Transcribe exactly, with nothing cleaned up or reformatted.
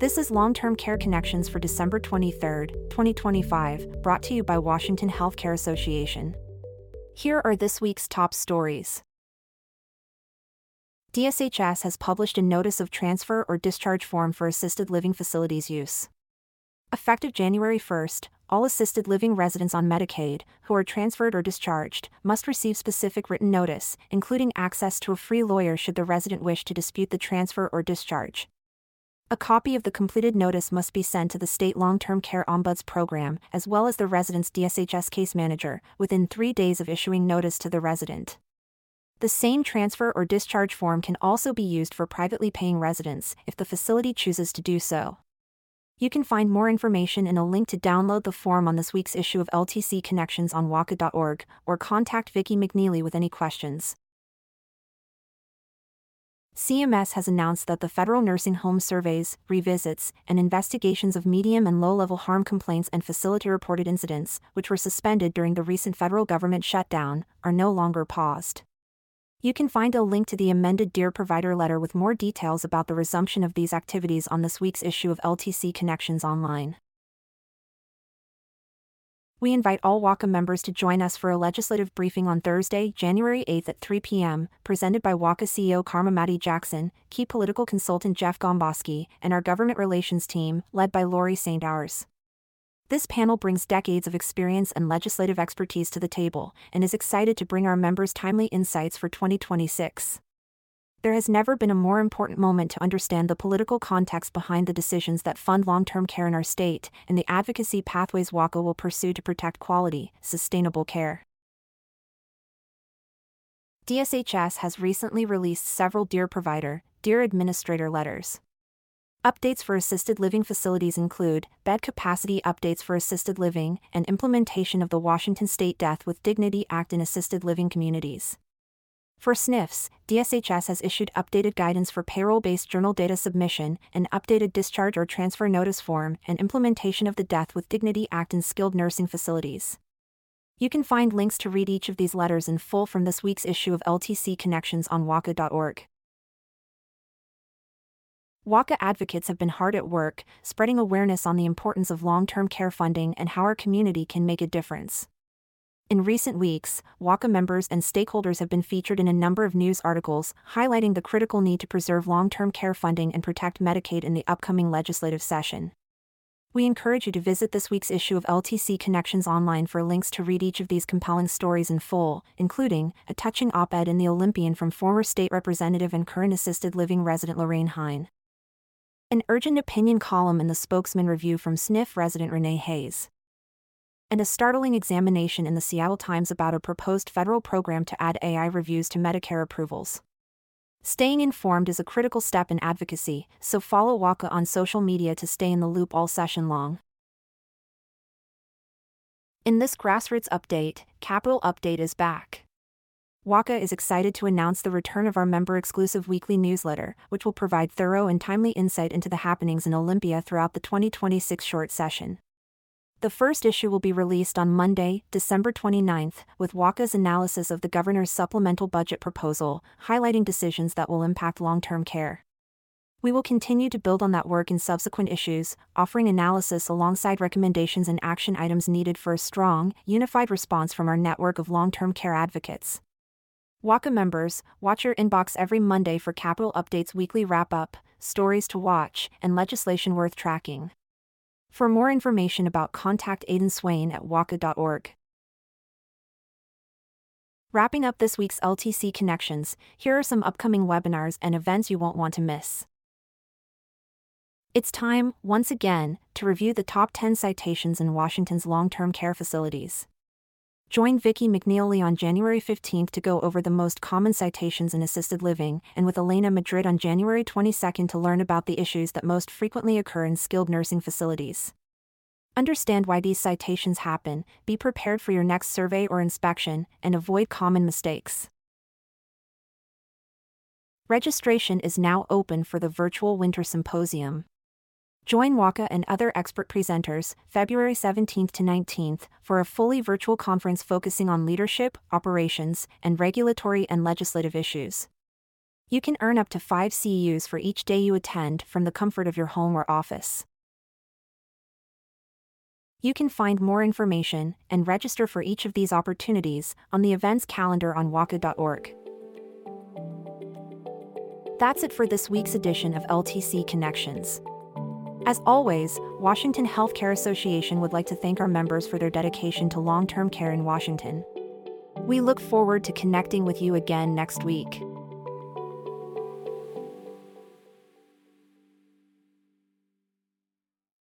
This is Long-Term Care Connections for December twenty-third, twenty twenty-five, brought to you by Washington Healthcare Association. Here are this week's top stories. D S H S has published a Notice of Transfer or Discharge form for assisted living facilities use. Effective January first, all assisted living residents on Medicaid, who are transferred or discharged, must receive specific written notice, including access to a free lawyer should the resident wish to dispute the transfer or discharge. A copy of the completed notice must be sent to the State Long-Term Care Ombuds Program, as well as the resident's D S H S case manager, within three days of issuing notice to the resident. The same transfer or discharge form can also be used for privately paying residents, if the facility chooses to do so. You can find more information and a link to download the form on this week's issue of L T C Connections on W A C A dot org, or contact Vicki McNeely with any questions. C M S has announced that the federal nursing home surveys, revisits, and investigations of medium and low-level harm complaints and facility-reported incidents, which were suspended during the recent federal government shutdown, are no longer paused. You can find a link to the amended Dear Provider letter with more details about the resumption of these activities on this week's issue of L T C Connections online. We invite all W A C A members to join us for a legislative briefing on Thursday, January eighth at three p m, presented by W A C A C E O Karma Maddie-Jackson, key political consultant Jeff Gomboski, and our government relations team, led by Lori Saint Hours. This panel brings decades of experience and legislative expertise to the table, and is excited to bring our members timely insights for twenty twenty-six. There has never been a more important moment to understand the political context behind the decisions that fund long-term care in our state, and the advocacy pathways W A C A will pursue to protect quality, sustainable care. D S H S has recently released several Dear Provider, Dear Administrator letters. Updates for assisted living facilities include bed capacity updates for assisted living and implementation of the Washington State Death with Dignity Act in assisted living communities. For S N Fs, D S H S has issued updated guidance for payroll-based journal data submission, an updated discharge or transfer notice form, and implementation of the Death with Dignity Act in skilled nursing facilities. You can find links to read each of these letters in full from this week's issue of L T C Connections on W A C A dot org. W A C A advocates have been hard at work, spreading awareness on the importance of long-term care funding and how our community can make a difference. In recent weeks, W A C A members and stakeholders have been featured in a number of news articles, highlighting the critical need to preserve long-term care funding and protect Medicaid in the upcoming legislative session. We encourage you to visit this week's issue of L T C Connections online for links to read each of these compelling stories in full, including a touching op-ed in The Olympian from former state representative and current assisted living resident Lorraine Hine, an urgent opinion column in the Spokesman Review from S N F resident Renee Hayes, and a startling examination in the Seattle Times about a proposed federal program to add A I reviews to Medicare approvals. Staying informed is a critical step in advocacy, so follow W A C A on social media to stay in the loop all session long. In this grassroots update, Capitol Update is back. W A C A is excited to announce the return of our member-exclusive weekly newsletter, which will provide thorough and timely insight into the happenings in Olympia throughout the twenty twenty-six short session. The first issue will be released on Monday, December twenty-ninth, with W A C A's analysis of the governor's supplemental budget proposal, highlighting decisions that will impact long-term care. We will continue to build on that work in subsequent issues, offering analysis alongside recommendations and action items needed for a strong, unified response from our network of long-term care advocates. W A C A members, watch your inbox every Monday for Capitol Update's weekly wrap-up, stories to watch, and legislation worth tracking. For more information about contact Aidan Swain at W A C A dot org. Wrapping up this week's L T C Connections, here are some upcoming webinars and events you won't want to miss. It's time, once again, to review the top ten citations in Washington's long-term care facilities. Join Vicki McNeely on January fifteenth to go over the most common citations in assisted living, and with Elena Madrid on January twenty-second to learn about the issues that most frequently occur in skilled nursing facilities. Understand why these citations happen, be prepared for your next survey or inspection, and avoid common mistakes. Registration is now open for the virtual Winter Symposium. Join W A C A and other expert presenters, February seventeenth to nineteenth, for a fully virtual conference focusing on leadership, operations, and regulatory and legislative issues. You can earn up to five C E Us for each day you attend from the comfort of your home or office. You can find more information and register for each of these opportunities on the events calendar on W A C A dot org. That's it for this week's edition of L T C Connections. As always, Washington Healthcare Association would like to thank our members for their dedication to long-term care in Washington. We look forward to connecting with you again next week.